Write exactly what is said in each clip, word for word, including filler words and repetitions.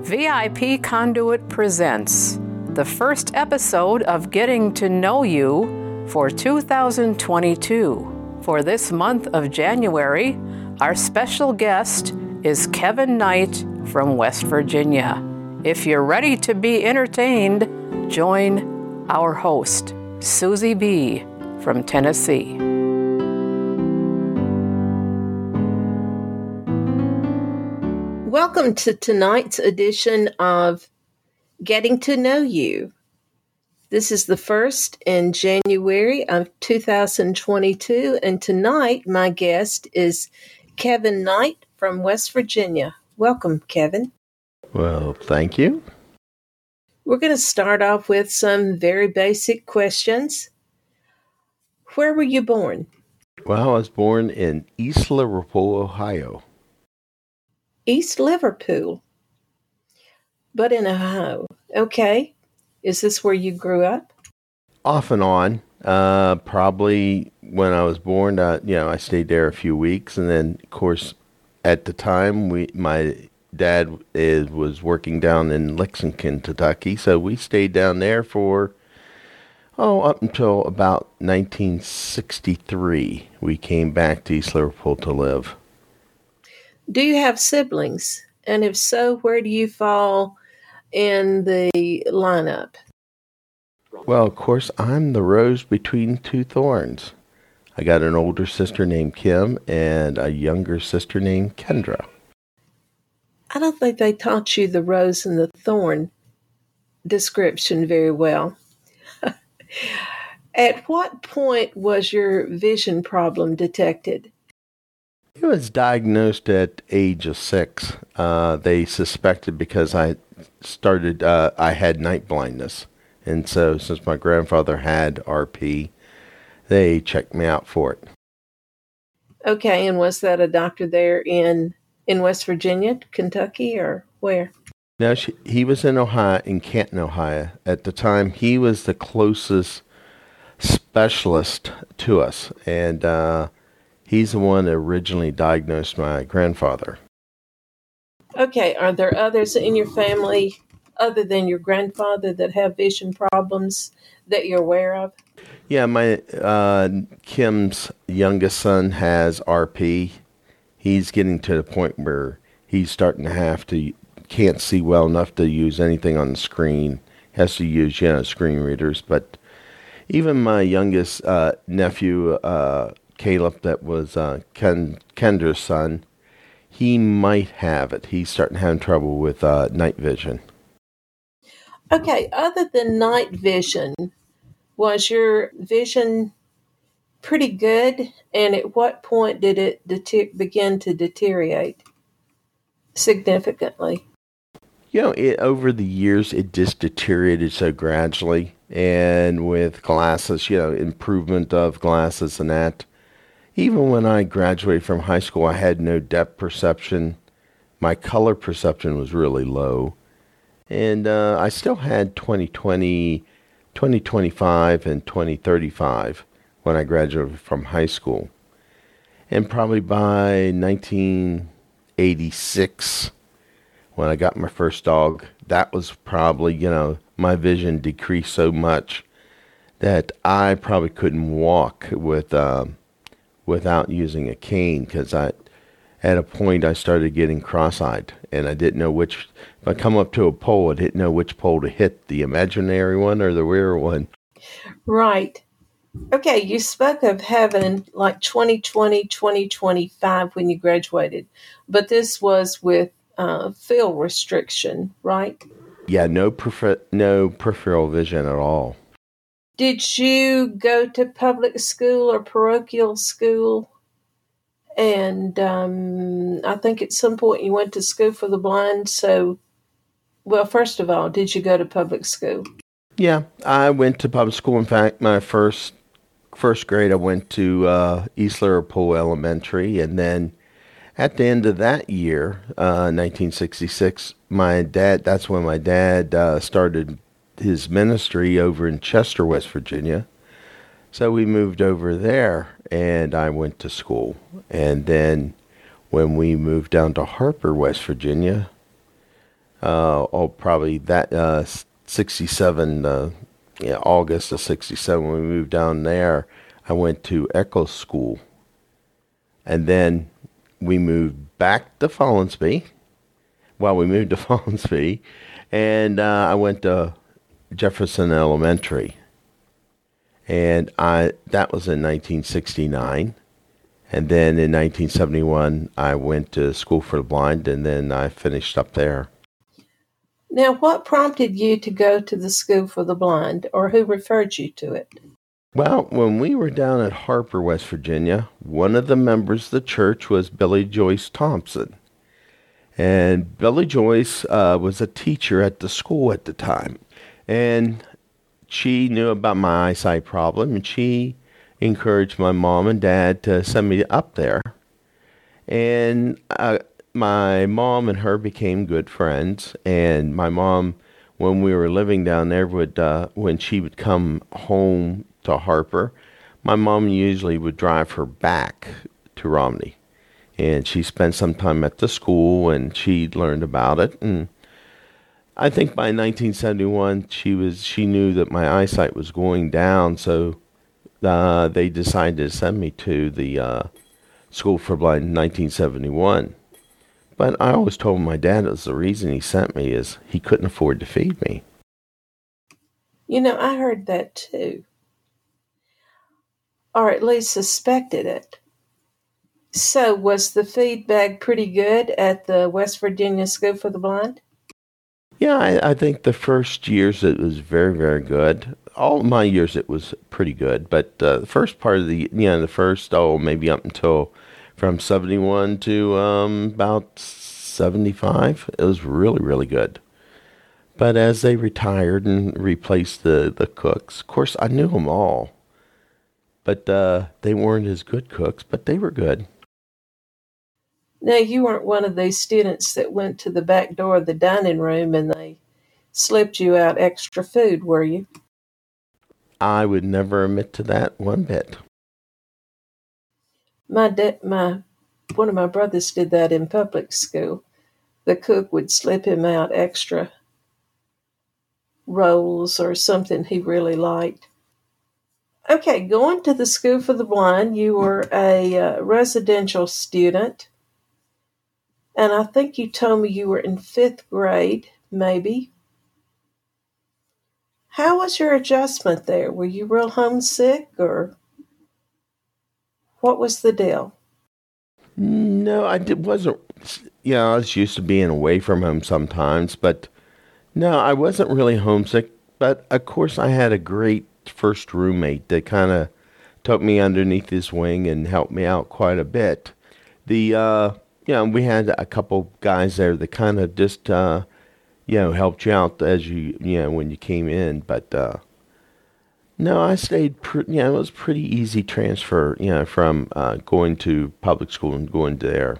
V I P Conduit presents the first episode of Getting to Know You for two thousand twenty-two. For this month of January, our special guest is Kevin Knight from West Virginia. If you're ready to be entertained, join our host, Susie B. from Tennessee. Welcome to tonight's edition of Getting to Know You. This is the first in January of two thousand twenty-two, and tonight my guest is Kevin Knight from West Virginia. Welcome, Kevin. Well, thank you. We're going to start off with some very basic questions. Where were you born? Well, I was born in East Liverpool, Ohio. East Liverpool, but in Ohio. Okay. Is this where you grew up? Off and on. Uh, probably when I was born, uh, you know, I stayed there a few weeks. And then, of course, at the time, we my dad is, was working down in Lexington, Kentucky. So we stayed down there for, oh, up until about nineteen sixty-three. We came back to East Liverpool to live. Do you have siblings? And if so, where do you fall in the lineup? Well, of course, I'm the rose between two thorns. I got an older sister named Kim and a younger sister named Kendra. I don't think they taught you the rose and the thorn description very well. At what point was your vision problem detected? It was diagnosed at age of six. Uh, they suspected because I started, uh, I had night blindness. And so since my grandfather had R P, they checked me out for it. Okay, and was that a doctor there in, in West Virginia, Kentucky, or where? No, she, he was in Ohio, in Canton, Ohio. At the time, he was the closest specialist to us. And, uh, he's the one that originally diagnosed my grandfather. Okay, are there others in your family other than your grandfather that have vision problems that you're aware of? Yeah, my uh, Kim's youngest son has R P. He's getting to the point where he's starting to have to, can't see well enough to use anything on the screen. Has to use, you know, screen readers. But even my youngest uh, nephew, uh, Caleb, that was uh, Ken, Kendra's son, he might have it. He's starting to have trouble with uh, night vision. Okay, other than night vision, was your vision pretty good? And at what point did it deter- begin to deteriorate significantly? You know, it, over the years, it just deteriorated so gradually. And with glasses, you know, improvement of glasses and that, even when I graduated from high school, I had no depth perception. My color perception was really low. And uh, I still had twenty twenty, twenty twenty-five, and twenty thirty-five when I graduated from high school. And probably by nineteen eighty-six, when I got my first dog, that was probably, you know, my vision decreased so much that I probably couldn't walk with... Um, without using a cane, because I, at a point I started getting cross-eyed, and I didn't know which, if I come up to a pole, I didn't know which pole to hit, the imaginary one or the real one. Right. Okay, you spoke of having like twenty twenty, twenty twenty-five when you graduated, but this was with uh, field restriction, right? Yeah, no peripher- no peripheral vision at all. Did you go to public school or parochial school? And um, I think at some point you went to school for the blind. So, well, first of all, did you go to public school? Yeah, I went to public school. In fact, my first first grade, I went to uh, East Liverpool Elementary. And then at the end of that year, uh, nineteen sixty-six, my dad, that's when my dad uh, started his ministry over in Chester, West Virginia. So we moved over there, and I went to school. And then when we moved down to Harper, West Virginia, Uh, oh, probably that uh, sixty-seven, uh, yeah, August of sixty-seven, when we moved down there, I went to Echo School. And then we moved back to Follansbee. Well, we moved to Follansbee. And uh, I went to Jefferson Elementary. And I that was in nineteen sixty-nine. And then in nineteen seventy-one, I went to School for the Blind, and then I finished up there. Now, what prompted you to go to the School for the Blind, or who referred you to it? Well, when we were down at Harper, West Virginia, one of the members of the church was Billy Joyce Thompson. And Billy Joyce uh, was a teacher at the school at the time. And she knew about my eyesight problem, and she encouraged my mom and dad to send me up there. And uh, my mom and her became good friends. And my mom, when we were living down there, would uh, when she would come home to Harper, my mom usually would drive her back to Romney. And she spent some time at the school, and she learned about it. And I think by nineteen seventy-one, she was she knew that my eyesight was going down, so uh, they decided to send me to the uh, School for Blind in nineteen seventy-one. But I always told my dad it was the reason he sent me is he couldn't afford to feed me. You know, I heard that too. Or at least suspected it. So was the feedback pretty good at the West Virginia School for the Blind? Yeah, I, I think the first years it was very, very good. All my years it was pretty good, but uh, the first part of the, you know, the first, oh, maybe up until from seventy-one to um, about seventy-five, it was really, really good. But as they retired and replaced the, the cooks, of course, I knew them all. But uh, they weren't as good cooks, but they were good. Now, you weren't one of these students that went to the back door of the dining room and they slipped you out extra food, were you? I would never admit to that one bit. My de- my one of my brothers did that in public school. The cook would slip him out extra rolls or something he really liked. Okay, going to the School for the Blind, you were a uh, residential student, and I think you told me you were in fifth grade, maybe. How was your adjustment there? Were you real homesick, or what was the deal? No, I did, wasn't, you know, I was used to being away from home sometimes, but no, I wasn't really homesick. But of course, I had a great first roommate that kind of took me underneath his wing and helped me out quite a bit. The, uh, you know, we had a couple guys there that kind of just, uh, you know, helped you out as you, you know, when you came in. But, uh, no, I stayed, pre- you know, it was pretty easy transfer, you know, from uh, going to public school and going there.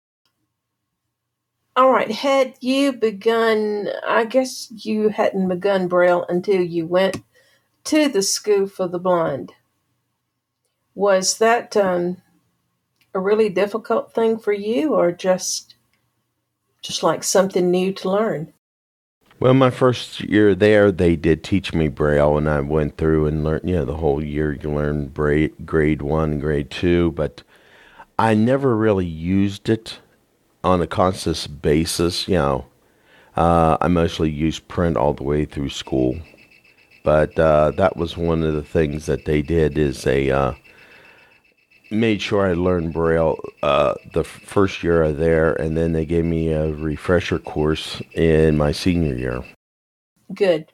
All right, had you begun, I guess you hadn't begun Braille until you went to the School for the Blind. Was that um, a really difficult thing for you, or just just like something new to learn? Well, my first year there, they did teach me Braille, and I went through and learned, you know, the whole year you learn bra- grade one and grade two, but I never really used it on a constant basis, you know. Uh, I mostly used print all the way through school. But uh, that was one of the things that they did is they uh, made sure I learned Braille uh, the first year there, and then they gave me a refresher course in my senior year. Good.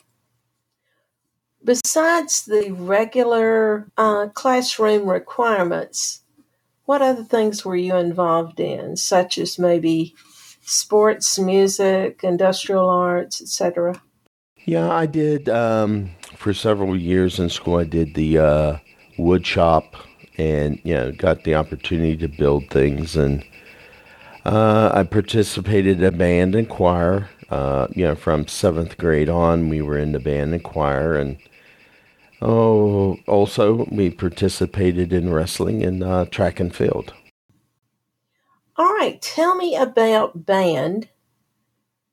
Besides the regular uh, classroom requirements, what other things were you involved in, such as maybe sports, music, industrial arts, et cetera? Yeah, I did, um, for several years in school, I did the uh, wood shop and, you know, got the opportunity to build things. And uh, I participated in a band and choir. Uh, you know, from seventh grade on, we were in the band and choir. And oh, also, we participated in wrestling and uh, track and field. All right, tell me about band.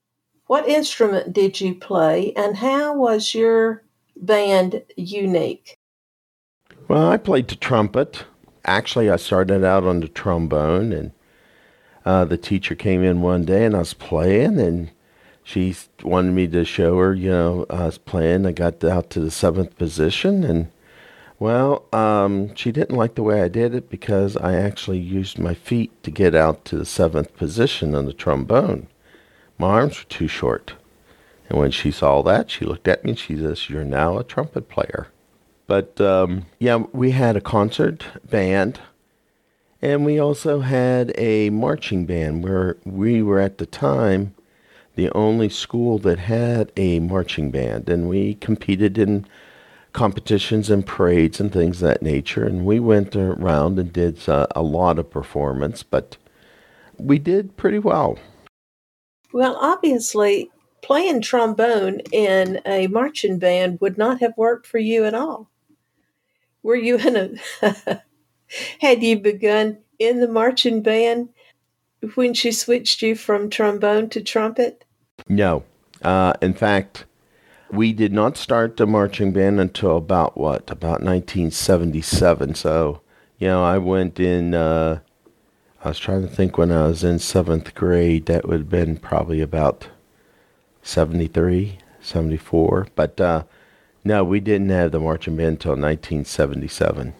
What instrument did you play, and how was your band unique? Well, I played the trumpet. Actually, I started out on the trombone, and uh, the teacher came in one day, and I was playing, and she wanted me to show her, you know, I was playing. I got out to the seventh position, and, well, um, she didn't like the way I did it because I actually used my feet to get out to the seventh position on the trombone. My arms were too short. And when she saw that, she looked at me and she says, "You're now a trumpet player." But, um, yeah, we had a concert band, and we also had a marching band where we were at the time the only school that had a marching band, and we competed in competitions and parades and things of that nature, and we went around and did uh, a lot of performance, but we did pretty well. Well, obviously, playing trombone in a marching band would not have worked for you at all. Were you in a... Had you begun in the marching band when she switched you from trombone to trumpet? No. Uh, in fact, we did not start the marching band until about, what, about nineteen seventy-seven. So, you know, I went in... Uh, I was trying to think when I was in seventh grade. That would have been probably about seventy-three, seventy-four. But uh, no, we didn't have the marching band until nineteen seventy-seven.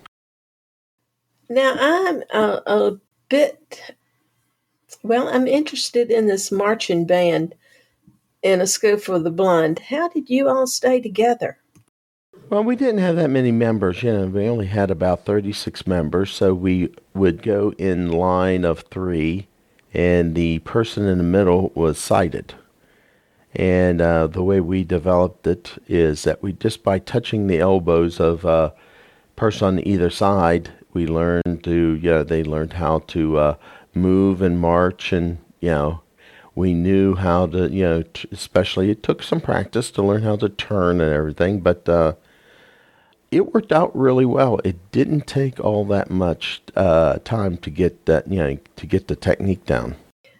Now, I'm a, a bit, well, I'm interested in this marching band in a school for the blind. How did you all stay together? Well, we didn't have that many members. You know, we only had about thirty-six members, so we would go in line of three, and the person in the middle was sighted. And uh, the way we developed it is that we just by touching the elbows of a person on either side, we learned to, you know, they learned how to uh, move and march, and, you know, we knew how to, you know, t- especially it took some practice to learn how to turn and everything, but uh, it worked out really well. It didn't take all that much uh, time to get that, you know, to get the technique down.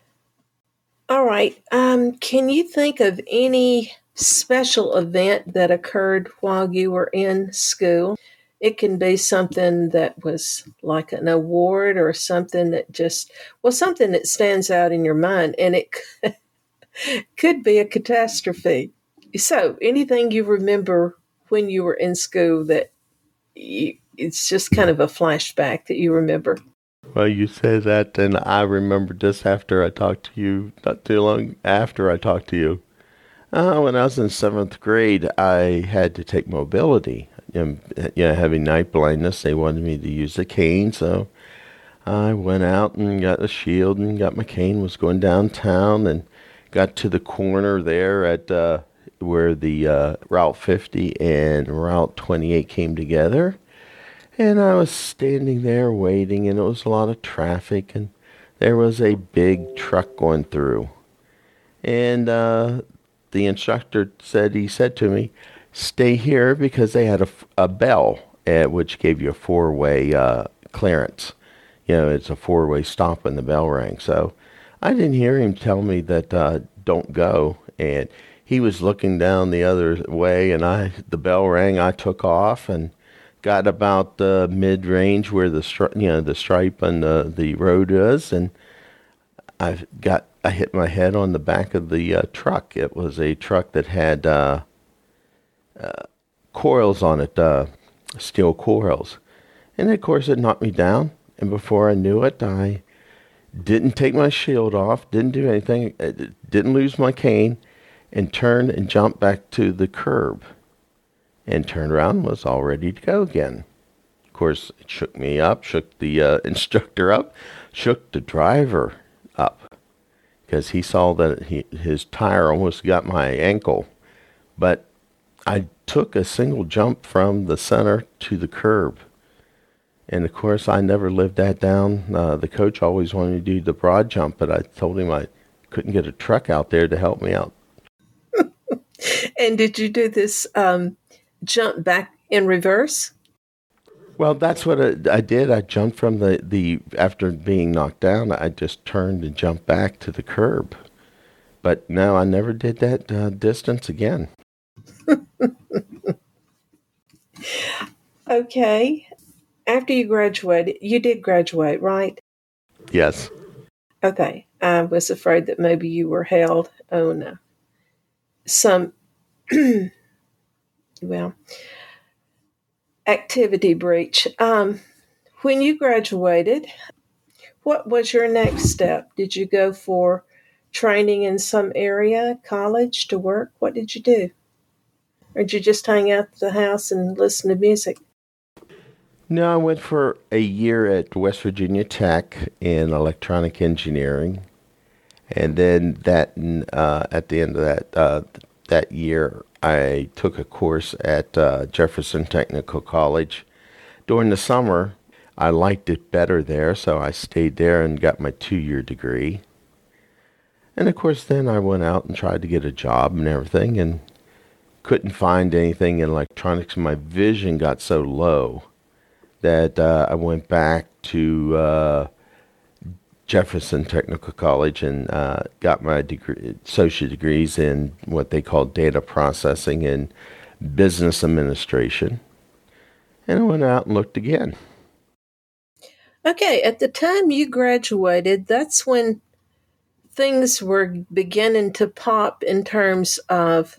All right. Um, can you think of any special event that occurred while you were in school? It can be something that was like an award or something that just, well, something that stands out in your mind, and it could be a catastrophe. So anything you remember when you were in school that you, it's just kind of a flashback that you remember? Well, you say that, and I remember just after I talked to you, not too long after I talked to you. Uh, when I was in seventh grade, I had to take mobility. You know, you know, having night blindness, they wanted me to use a cane, so I went out and got a shield and got my cane, was going downtown, and got to the corner there at uh, where the uh, Route fifty and Route twenty-eight came together. And I was standing there waiting, and it was a lot of traffic, and there was a big truck going through. And uh, the instructor said, he said to me, "Stay here," because they had a, a bell, uh, which gave you a four-way uh, clearance. You know, it's a four-way stop when the bell rang. So I didn't hear him tell me that uh, don't go. And he was looking down the other way, and I the bell rang. I took off and got about the uh, mid-range where the stri- you know the stripe on the the road is, and I got I hit my head on the back of the uh, truck. It was a truck that had uh, uh, coils on it, uh, steel coils, and of course it knocked me down. And before I knew it, I didn't take my shield off, didn't do anything, didn't lose my cane, and turned and jumped back to the curb. And turned around and was all ready to go again. Of course, it shook me up, shook the uh, instructor up, shook the driver up, because he saw that he, his tire almost got my ankle. But I took a single jump from the center to the curb. And of course, I never lived that down. Uh, the coach always wanted me to do the broad jump, but I told him I couldn't get a truck out there to help me out. And did you do this um, jump back in reverse? Well, that's what I, I did. I jumped from the, the, after being knocked down, I just turned and jumped back to the curb. but no, I never did that uh, distance again. Okay. After you graduated, you did graduate, right? Yes. Okay. I was afraid that maybe you were held on uh, some, well, activity breach. Um, when you graduated, what was your next step? Did you go for training in some area, college, to work? What did you do? Or did you just hang out at the house and listen to music? No, I went for a year at West Virginia Tech in electronic engineering, and then that uh, at the end of that uh, that year, I took a course at uh, Jefferson Technical College. During the summer, I liked it better there, so I stayed there and got my two-year degree. And of course, then I went out and tried to get a job and everything, and couldn't find anything in electronics. My vision got so low that uh, I went back to uh, Jefferson Technical College and uh, got my degree, associate degrees in what they call data processing and business administration. And I went out and looked again. Okay, at the time you graduated, that's when things were beginning to pop in terms of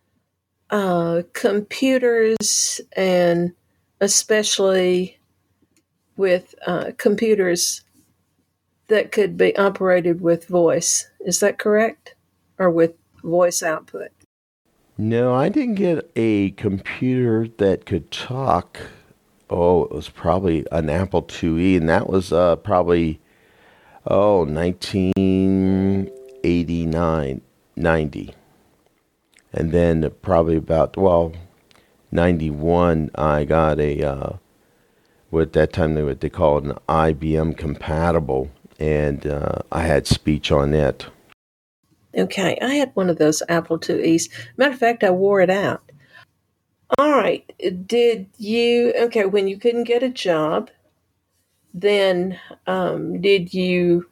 uh, computers, and especially with uh, computers that could be operated with voice. Is that correct? Or with voice output? No, I didn't get a computer that could talk. Oh, it was probably an Apple two E, and that was uh, probably, oh, nineteen eighty-nine, ninety. And then probably about, well, ninety-one, I got a, uh, what at that time they what they called an I B M compatible, and uh, I had speech on it. Okay, I had one of those Apple two E's. Matter of fact, I wore it out. All right, did you, okay, when you couldn't get a job, then um, did you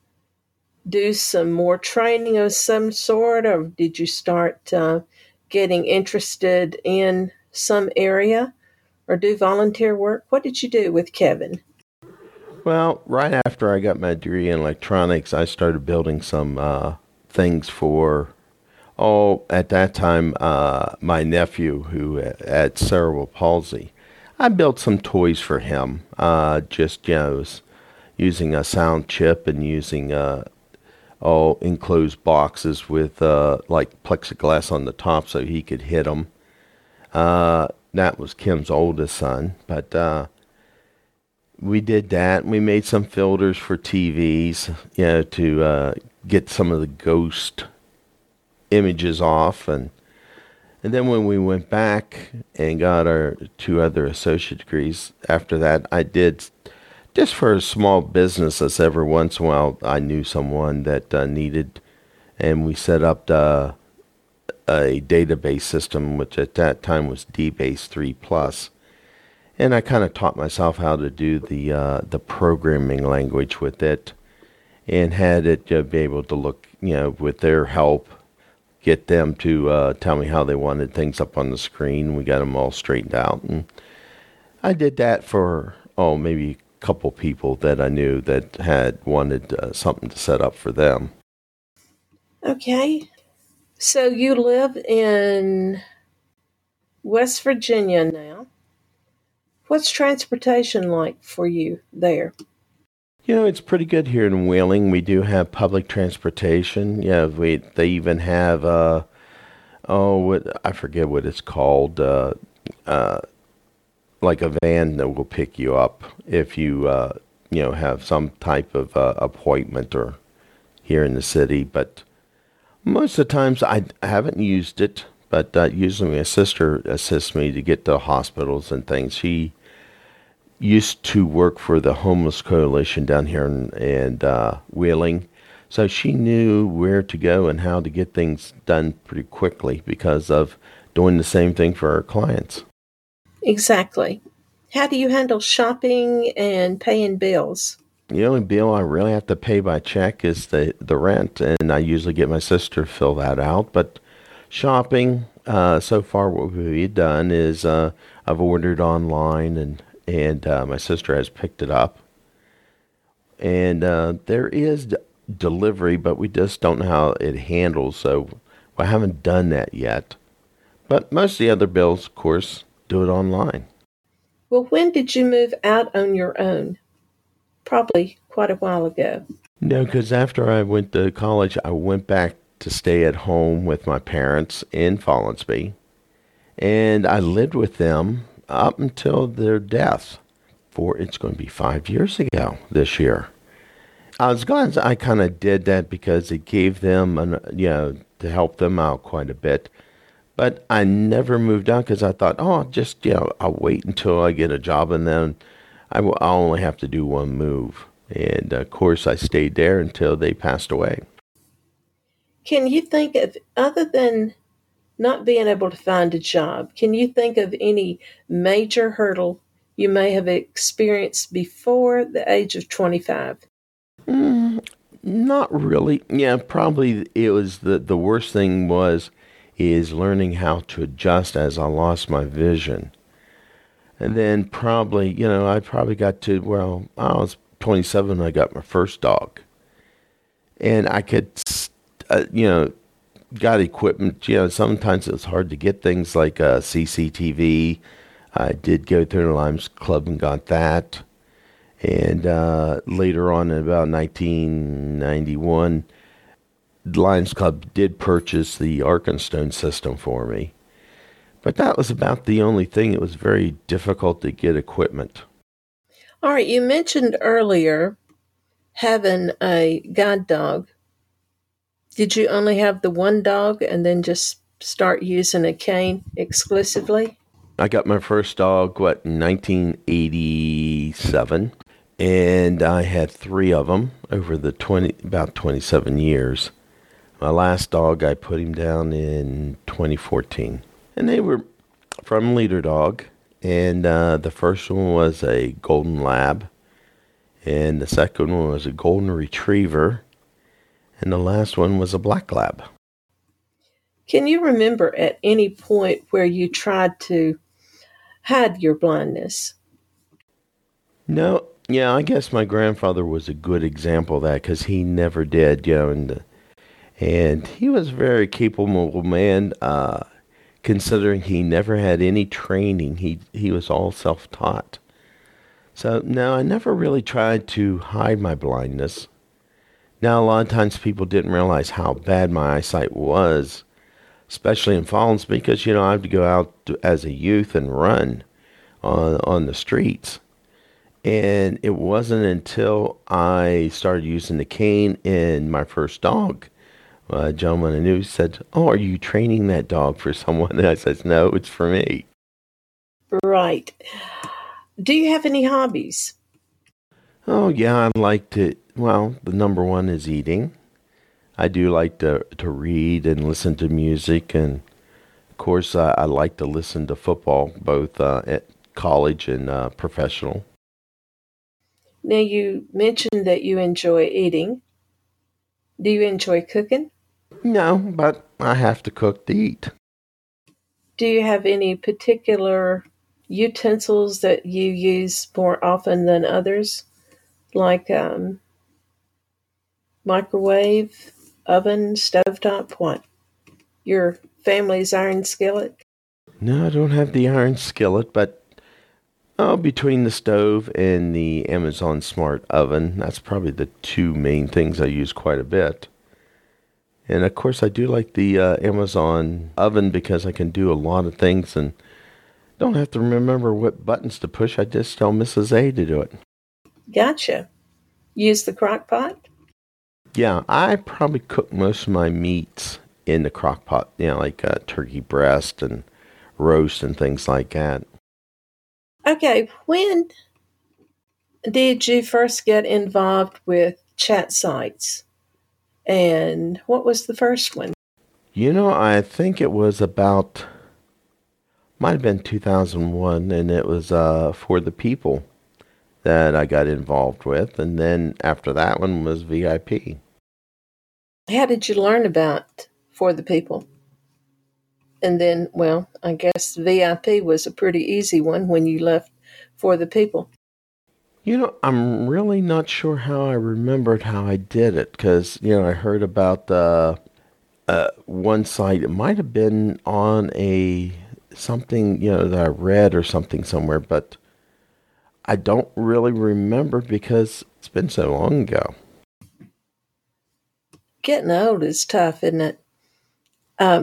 do some more training of some sort, or did you start uh, getting interested in some area, or do volunteer work? What did you do with Kevin? Well, right after I got my degree in electronics, I started building some uh, things for, oh, at that time, uh, my nephew who had cerebral palsy. I built some toys for him, uh, just, you know, using a sound chip and using uh, oh, enclosed boxes with uh, like plexiglass on the top so he could hit them. Uh, that was Kim's oldest son, but uh, we did that. We made some filters for T Vs, you know, to uh, get some of the ghost images off, and and then when we went back and got our two other associate degrees, after that, I did just for a small businesses. Every once in a while, I knew someone that uh, needed, and we set up the, a database system, which at that time was DBase three plus. And I kind of taught myself how to do the uh, the programming language with it, and had it uh, be able to look, you know, with their help, get them to uh, tell me how they wanted things up on the screen. We got them all straightened out, and I did that for oh maybe a couple people that I knew that had wanted uh, something to set up for them. Okay, so you live in West Virginia now. What's transportation like for you there? You know, it's pretty good here in Wheeling. We do have public transportation. Yeah, we they even have uh oh what I forget what it's called, uh uh like a van that will pick you up if you uh you know have some type of uh, appointment or here in the city. But most of the times I, I haven't used it, but uh, usually my sister assists me to get to hospitals and things. She used to work for the Homeless Coalition down here in, in uh, Wheeling, so she knew where to go and how to get things done pretty quickly because of doing the same thing for our clients. Exactly. How do you handle shopping and paying bills? The only bill I really have to pay by check is the, the rent, and I usually get my sister to fill that out. But shopping, uh, so far what we've done is uh, I've ordered online, and, and uh, my sister has picked it up. And uh, there is d- delivery, but we just don't know how it handles, so I haven't done that yet. But most of the other bills, of course, do it online. Well, when did you move out on your own? Probably quite a while ago. No, because after I went to college, I went back to stay at home with my parents in Follansbee. And I lived with them up until their death. For it's going to be five years ago this year. I was glad I kind of did that because it gave them, an, you know, to help them out quite a bit. But I never moved out because I thought, oh, just, you know, I'll wait until I get a job and then I will, I'll only have to do one move. And, of course, I stayed there until they passed away. Can you think of, other than not being able to find a job, can you think of any major hurdle you may have experienced before the age of twenty-five? Mm, not really. Yeah, probably it was the, the worst thing was is learning how to adjust as I lost my vision. And then probably, you know, I probably got to, well, I was twenty-seven when I got my first dog. And I could, uh, you know, got equipment. You know, sometimes it was hard to get things like uh, C C T V. I did go through the Lions Club and got that. And uh, later on in about nineteen ninety-one, the Lions Club did purchase the Arkenstone system for me. But that was about the only thing. It was very difficult to get equipment. All right, you mentioned earlier having a guide dog. Did you only have the one dog and then just start using a cane exclusively? I got my first dog, what, in nineteen eighty-seven. And I had three of them over the twenty, about twenty-seven years. My last dog, I put him down in twenty fourteen. And they were from Leader Dog. And uh, the first one was a Golden Lab. And the second one was a Golden Retriever. And the last one was a Black Lab. Can you remember at any point where you tried to hide your blindness? No. Yeah, I guess my grandfather was a good example of that because he never did, you know, and, and he was a very capable man, uh, considering he never had any training. He, he was all self-taught. So, no, I never really tried to hide my blindness. Now, a lot of times people didn't realize how bad my eyesight was, especially in Fallens, because, you know, I had to go out to, as a youth and run on, on the streets. And it wasn't until I started using the cane in my first dog, a gentleman I knew said, "Oh, are you training that dog for someone?" And I said, "No, it's for me." Right. Do you have any hobbies? Oh, yeah, I like to, well, the number one is eating. I do like to, to read and listen to music. And, of course, I, I like to listen to football, both uh, at college and uh, professional. Now, you mentioned that you enjoy eating. Do you enjoy cooking? No, but I have to cook to eat. Do you have any particular utensils that you use more often than others? Like um, microwave, oven, stovetop, what? Your family's iron skillet? No, I don't have the iron skillet, but oh, between the stove and the Amazon Smart Oven, that's probably the two main things I use quite a bit. And of course, I do like the uh, Amazon Oven because I can do a lot of things and don't have to remember what buttons to push. I just tell Missus A to do it. Gotcha. Use the crock pot? Yeah, I probably cook most of my meats in the crock pot, you know, like uh, turkey breast and roast and things like that. Okay, when did you first get involved with chat sites? And what was the first one? You know, I think it was about, might have been two thousand one, and it was uh, For the People. that I got involved with. And then after that one was V I P. How did you learn about For the People? And then, well, I guess V I P was a pretty easy one when you left For the People. You know, I'm really not sure how I remembered how I did it because, you know, I heard about the uh, one site. It might have been on a something, you know, that I read or something somewhere, but I don't really remember because it's been so long ago. Getting old is tough, isn't it? Um,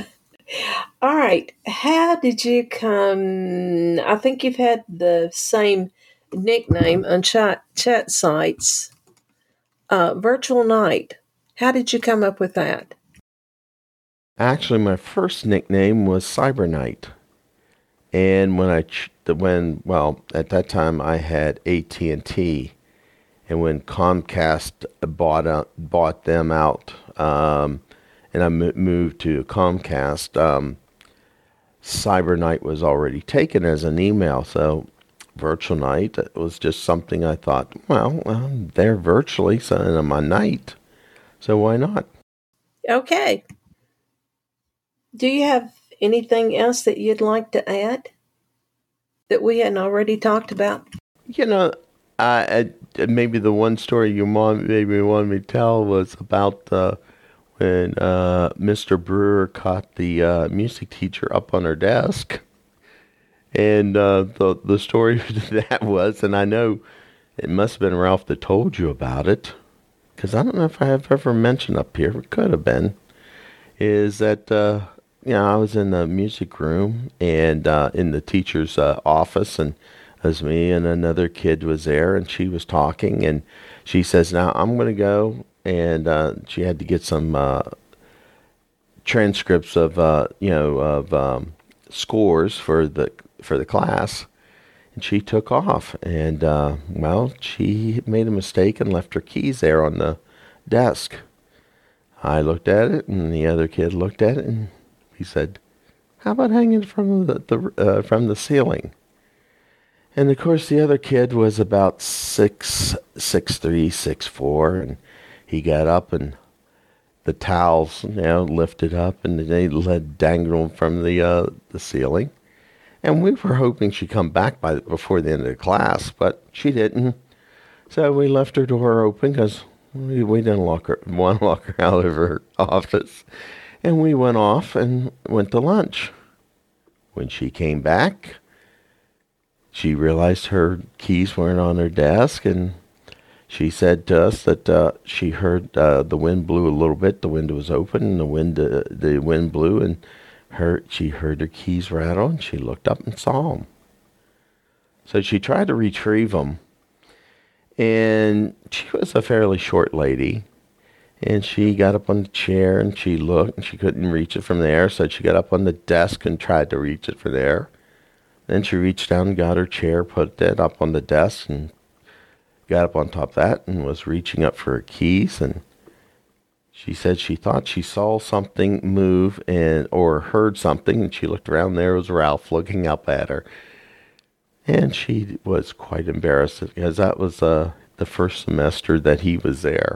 all right. How did you come? I think you've had the same nickname on chat, chat sites. Uh, Virtual Knight. How did you come up with that? Actually, my first nickname was Cyber Knight. And when I, when, well, at that time I had A T and T. And when Comcast bought out, bought them out, um, and I m- moved to Comcast, um, Cyber Knight was already taken as an email. So Virtual Knight was just something I thought, well, I'm there virtually, so and I'm a knight, so why not? Okay. Do you have anything else that you'd like to add that we hadn't already talked about? You know, I, I maybe the one story you want, maybe wanted me to tell was about uh, when uh, Mister Brewer caught the uh, music teacher up on her desk. And uh, the the story that was, and I know it must have been Ralph that told you about it, because I don't know if I have ever mentioned up here, it could have been, is that, uh, you know, I was in the music room and uh, in the teacher's uh, office, and it was me and another kid was there, and she was talking, and she says, now I'm going to go, and uh, she had to get some uh, transcripts of, uh, you know, of um, scores for the for the class, and she took off, and uh, well, she made a mistake and left her keys there on the desk. I looked at it, and the other kid looked at it, and he said, "How about hanging from the, the uh, from the ceiling?" And of course, the other kid was about six, six three, six four, and he got up, and the towels, you know, lifted up, and they led dangled from the uh, the ceiling. And we were hoping she'd come back by before the end of the class, but she didn't. So we left her door open because we, we didn't lock her, want to lock her out of her office. And we went off and went to lunch. When she came back, she realized her keys weren't on her desk, and she said to us that uh, she heard uh, the wind blew a little bit. The window was open, and the wind uh, the wind blew, and Her, she heard her keys rattle, and she looked up and saw them. So she tried to retrieve them, and she was a fairly short lady, and she got up on the chair, and she looked, and she couldn't reach it from there, so she got up on the desk and tried to reach it from there. Then she reached down and got her chair, put it up on the desk, and got up on top of that, and was reaching up for her keys, and she said she thought she saw something move and or heard something, and she looked around. There was Ralph looking up at her. And she was quite embarrassed because that was uh, the first semester that he was there.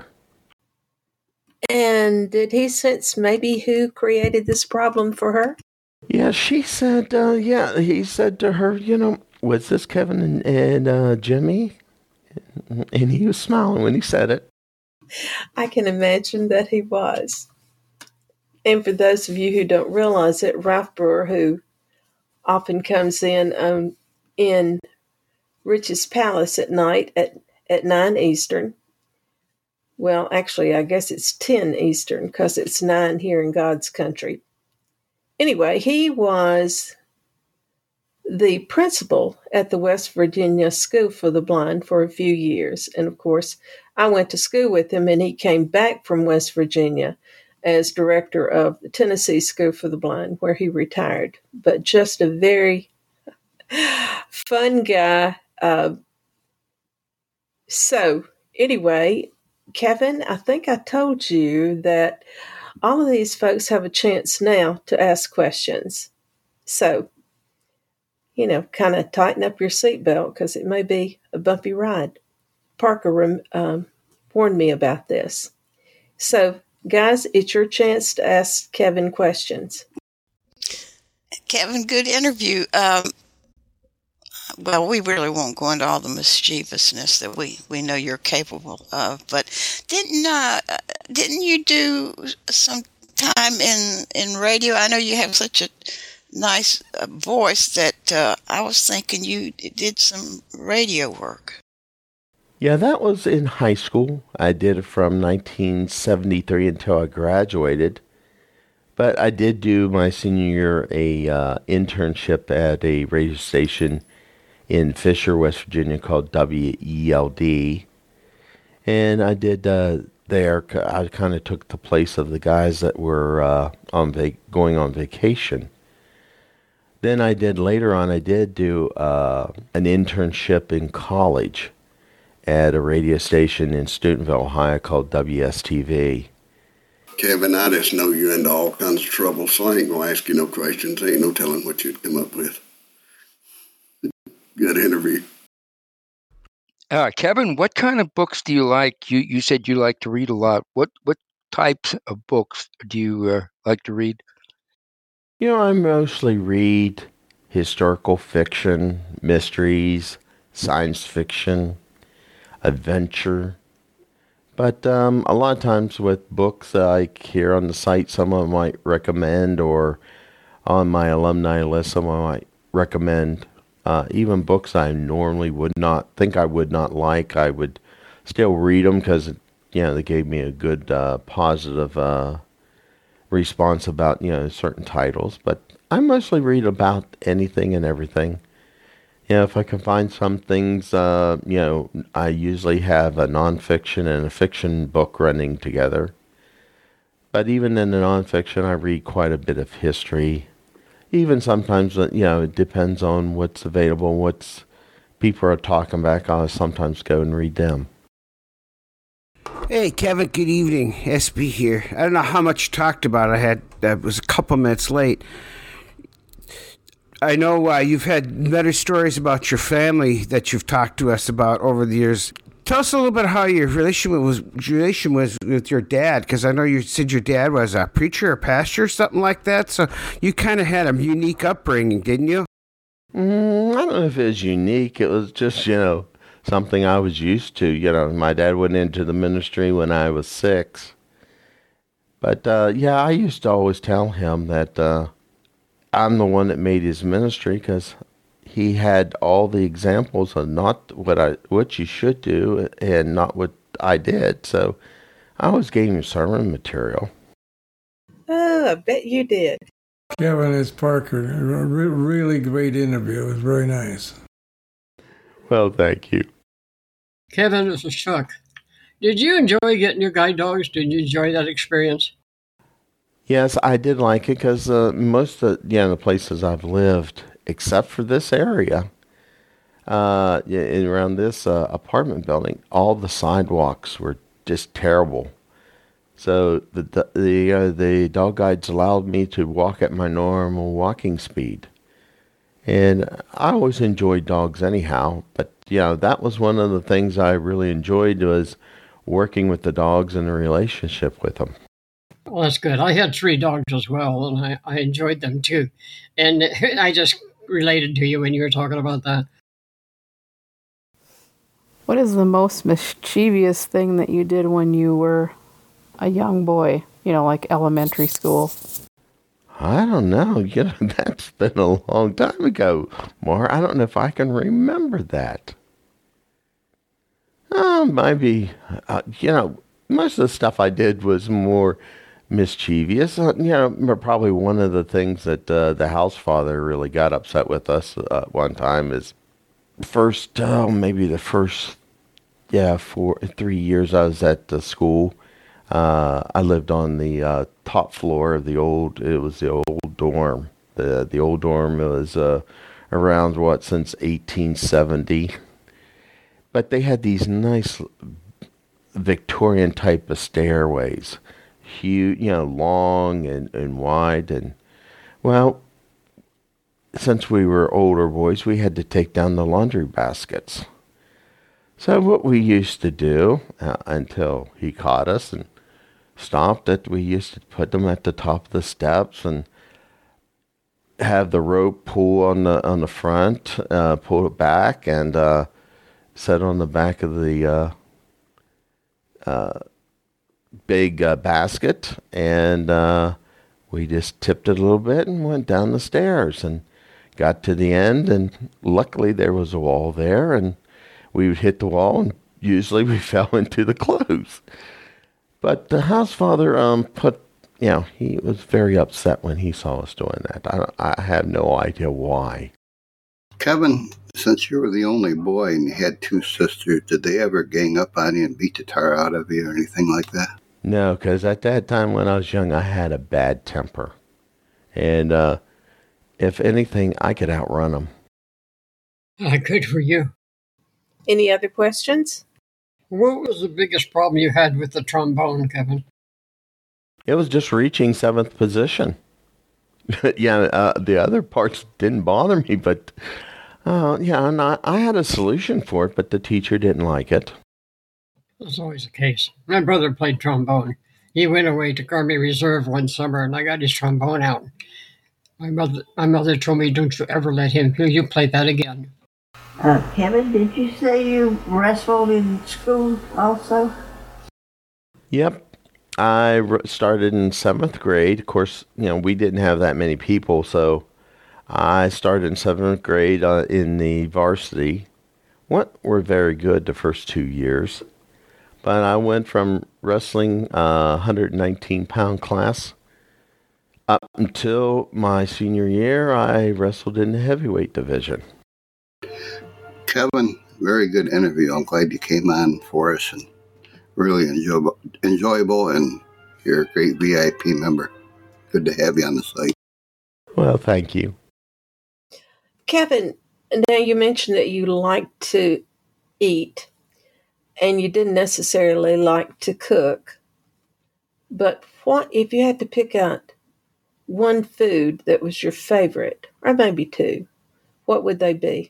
And did he sense maybe who created this problem for her? Yeah, she said, uh, yeah, he said to her, you know, was this Kevin and, and uh, Jimmy? And he was smiling when he said it. I can imagine that he was. And for those of you who don't realize it, Ralph Brewer, who often comes in um, in Rich's Palace at night at, at nine Eastern. Well, actually, I guess it's ten Eastern because it's nine here in God's country. Anyway, he was the principal at the West Virginia School for the Blind for a few years. And of course, I went to school with him, and he came back from West Virginia as director of the Tennessee School for the Blind, where he retired. But just a very fun guy. Uh, so anyway, Kevin, I think I told you that all of these folks have a chance now to ask questions. So you know, kind of tighten up your seatbelt because it may be a bumpy ride. Parker um, warned me about this. So, guys, it's your chance to ask Kevin questions. Kevin, good interview. Um, well, we really won't go into all the mischievousness that we, we know you're capable of, but didn't uh, didn't you do some time in, in radio? I know you have such a nice uh, voice that uh, I was thinking you did some radio work. Yeah, that was in high school. I did it from nineteen seventy-three until I graduated. But I did do my senior year a uh, internship at a radio station in Fisher, West Virginia called W E L D. And I did uh, there, I kind of took the place of the guys that were uh, on vac- going on vacation. Then I did, later on, I did do uh, an internship in college at a radio station in Steubenville, Ohio called W S T V. Kevin, I just know you're into all kinds of trouble, so I ain't going to ask you no questions. Ain't no telling what you'd come up with. Good interview. Uh, Kevin, what kind of books do you like? You you said you like to read a lot. What what types of books do you uh, like to read? You know, I mostly read historical fiction, mysteries, science fiction, adventure. But um, a lot of times with books that I hear on the site, someone might recommend, or on my alumni list, someone might recommend uh, even books I normally would not think I would not like. I would still read them because, you know, they gave me a good uh, positive uh, response about, you know, certain titles. But I mostly read about anything and everything. You know, if I can find some things, uh, you know, I usually have a nonfiction and a fiction book running together. But even in the nonfiction, I read quite a bit of history. Even sometimes, you know, it depends on what's available, what's people are talking about. I'll sometimes go and read them. Hey, Kevin, good evening. S B here. I don't know how much you talked about. I had, I was a couple minutes late. I know uh, you've had better stories about your family that you've talked to us about over the years. Tell us a little bit how your relation was, relation was with your dad, because I know you said your dad was a preacher or pastor or something like that, so you kind of had a unique upbringing, didn't you? Mm, I don't know if it was unique. It was just, you know, something I was used to. You know, my dad went into the ministry when I was six. But, uh, yeah, I used to always tell him that uh, I'm the one that made his ministry, because he had all the examples of not what I what you should do and not what I did. So I always gave him sermon material. Oh, I bet you did. Kevin, it's Parker. A re- really great interview. It was very nice. Well, thank you. Kevin, this is Chuck. Did you enjoy getting your guide dogs? Did you enjoy that experience? Yes, I did like it because uh, most of the, yeah, the places I've lived, except for this area, uh, yeah, around this uh, apartment building, all the sidewalks were just terrible. So the the the, uh, the dog guides allowed me to walk at my normal walking speed, and I always enjoyed dogs anyhow. But you know, that was one of the things I really enjoyed, was working with the dogs and the relationship with them. Well, that's good. I had three dogs as well, and I, I enjoyed them too. And I just related to you when you were talking about that. What is the most mischievous thing that you did when you were a young boy? You know, like elementary school. I don't know. You know, that's been a long time ago, Mar. I don't know if I can remember that. Oh, maybe, uh, you know, most of the stuff I did was more mischievous. Uh, you know, probably one of the things that uh, the house father really got upset with us uh, one time is first, oh, maybe the first, yeah, four, three years I was at the school. Uh, I lived on the uh, top floor of the old, it was the old dorm. The the old dorm was uh, around, what, since eighteen seventy. But they had these nice Victorian type of stairways. Huge, you know, long and, and wide. And, well, since we were older boys, we had to take down the laundry baskets. So what we used to do, uh, until he caught us and stopped it, we used to put them at the top of the steps and have the rope pull on the on the front, uh, pull it back, and uh, set on the back of the uh, uh, big uh, basket, and uh, we just tipped it a little bit and went down the stairs and got to the end, and luckily there was a wall there, and we would hit the wall, and usually we fell into the clothes. But the house father um, put You know, he was very upset when he saw us doing that. I, I have no idea why. Kevin, since you were the only boy and you had two sisters, did they ever gang up on you and beat the tar out of you or anything like that? No, because at that time when I was young, I had a bad temper. And uh, if anything, I could outrun them. Uh, good for you. Any other questions? What was the biggest problem you had with the trombone, Kevin? It was just reaching seventh position. yeah, uh, the other parts didn't bother me, but uh, yeah, and I, I had a solution for it, but the teacher didn't like it. That's always the case. My brother played trombone. He went away to Army Reserve one summer, and I got his trombone out. My mother, my mother told me, "Don't you ever let him hear you play that again." Uh, Kevin, did you say you wrestled in school also? Yep. I started in seventh grade. Of course, you know, we didn't have that many people, so I started in seventh grade uh, in the varsity. What were very good the first two years. But I went from wrestling uh, one hundred nineteen pound class up until my senior year. I wrestled in the heavyweight division. Kevin, very good interview. I'm glad you came on for us, and really enjoyable, enjoyable, and you're a great V I P member. Good to have you on the site. Well, thank you. Kevin, now you mentioned that you like to eat, and you didn't necessarily like to cook. But what if you had to pick out one food that was your favorite, or maybe two, what would they be?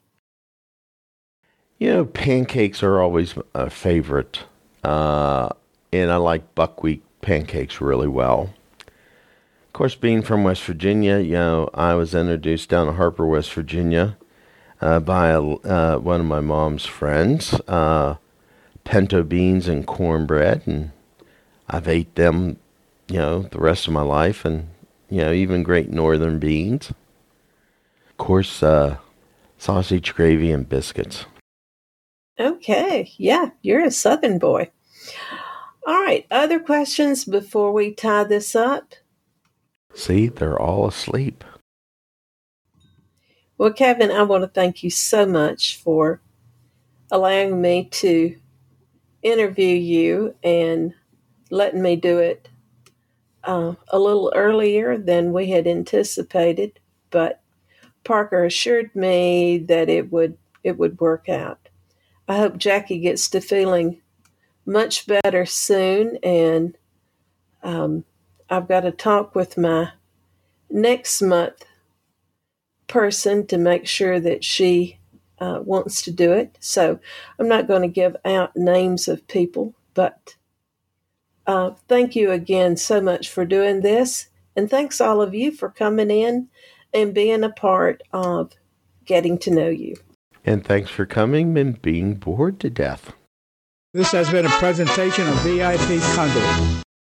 You know, pancakes are always a favorite. Uh, and I like buckwheat pancakes really well. Of course, being from West Virginia, you know, I was introduced down to Harper, West Virginia, uh, by a, uh, one of my mom's friends, uh, pinto beans and cornbread, and I've ate them, you know, the rest of my life, and, you know, even Great Northern beans. Of course, uh, sausage gravy and biscuits. Okay, yeah, you're a Southern boy. All right, other questions before we tie this up? See, they're all asleep. Well, Kevin, I want to thank you so much for allowing me to interview you and letting me do it uh, a little earlier than we had anticipated. But Parker assured me that it would it would work out. I hope Jackie gets to feeling much better soon, and um, I've got to talk with my next month person to make sure that she uh, wants to do it. So I'm not going to give out names of people, but uh, thank you again so much for doing this, and thanks all of you for coming in and being a part of Getting to Know You. And thanks for coming and being bored to death. This has been a presentation of V I P Conduit.